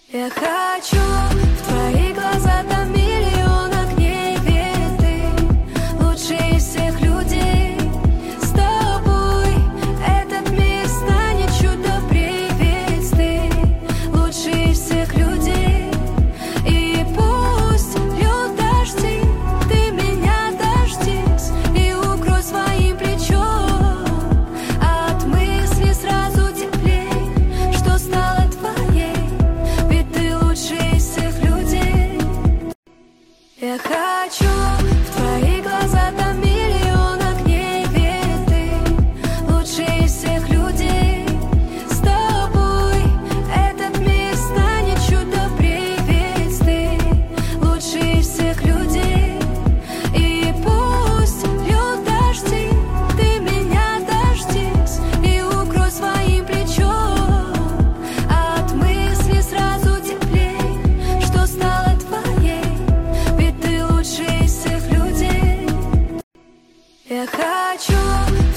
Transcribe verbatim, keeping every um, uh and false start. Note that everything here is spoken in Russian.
Я хочу в твои глаза, там миллион огней, ведь ты лучший из всех людей. С тобой этот мир станет чуть добрее, ведь ты лучший из всех людей. И пусть льют дожди, ты меня дождись и укрой своим плечом. От мысли сразу теплей, что стало твоей. Я хочу в твои глаза, там миллион огней, ведь ты лучший из всех людей. С тобой этот мир станет чуть добрее, ведь ты лучший из всех людей. И пусть льют дожди, ты меня дождись и укрой своим плечом. От мысли сразу теплей, что стало твоей. Я хочу